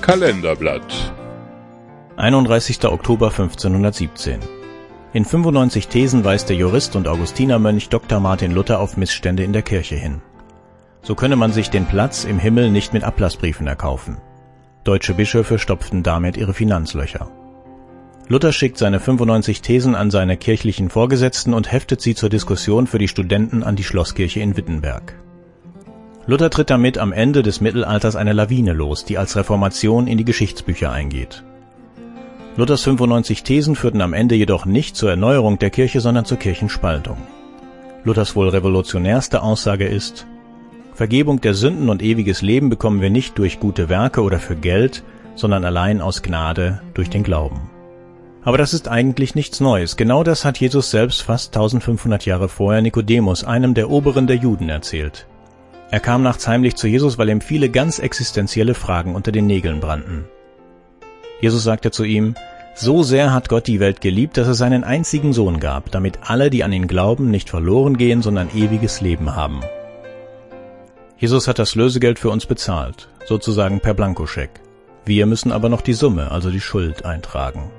Kalenderblatt. 31. Oktober 1517. In 95 Thesen weist der Jurist und Augustinermönch Dr. Martin Luther auf Missstände in der Kirche hin. So könne man sich den Platz im Himmel nicht mit Ablassbriefen erkaufen. Deutsche Bischöfe stopften damit ihre Finanzlöcher. Luther schickt seine 95 Thesen an seine kirchlichen Vorgesetzten und heftet sie zur Diskussion für die Studenten an die Schlosskirche in Wittenberg. Luther tritt damit am Ende des Mittelalters eine Lawine los, die als Reformation in die Geschichtsbücher eingeht. Luthers 95 Thesen führten am Ende jedoch nicht zur Erneuerung der Kirche, sondern zur Kirchenspaltung. Luthers wohl revolutionärste Aussage ist: Vergebung der Sünden und ewiges Leben bekommen wir nicht durch gute Werke oder für Geld, sondern allein aus Gnade durch den Glauben. Aber das ist eigentlich nichts Neues. Genau das hat Jesus selbst fast 1500 Jahre vorher Nikodemus, einem der Oberen der Juden, erzählt. Er kam nachts heimlich zu Jesus, weil ihm viele ganz existenzielle Fragen unter den Nägeln brannten. Jesus sagte zu ihm: So sehr hat Gott die Welt geliebt, dass er seinen einzigen Sohn gab, damit alle, die an ihn glauben, nicht verloren gehen, sondern ewiges Leben haben. Jesus hat das Lösegeld für uns bezahlt, sozusagen per Blankoscheck. Wir müssen aber noch die Summe, also die Schuld, eintragen.